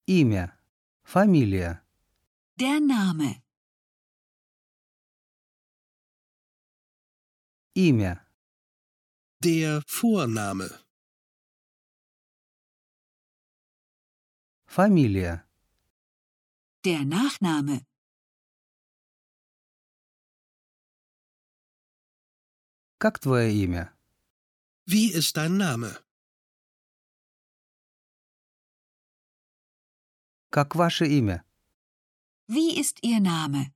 Имя. Фамилия. Der Name. Имя. Der Vorname. Фамилия. Der Nachname. Как твое имя? Wie ist dein Name? Как ваше имя? Wie ist Ihr Name?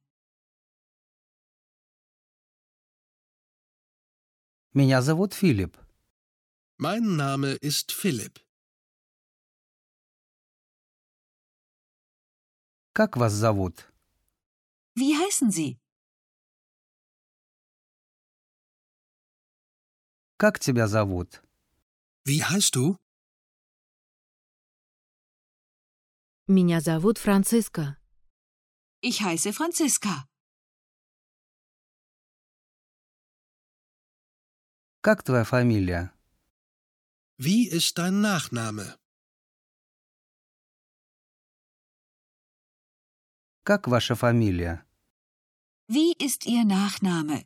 Меня зовут Филипп. Mein Name ist Philipp. Как вас зовут? Wie heißen Sie? Как тебя зовут? Wie heißt du? Меня зовут Франциска. Ich heiße Franziska. Как твоя фамилия? Wie ist dein Nachname? Как ваша фамилия? Wie ist Ihr Nachname?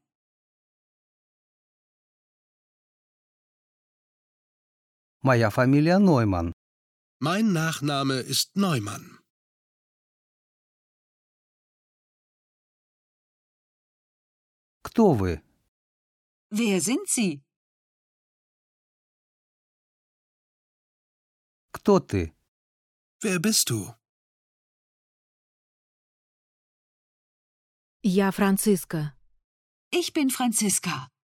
Моя фамилия Нойман. Mein Nachname ist Neumann. Кто вы? Wer sind Sie? Кто ты? Wer bist du? Я Франциска. Ich bin Franziska.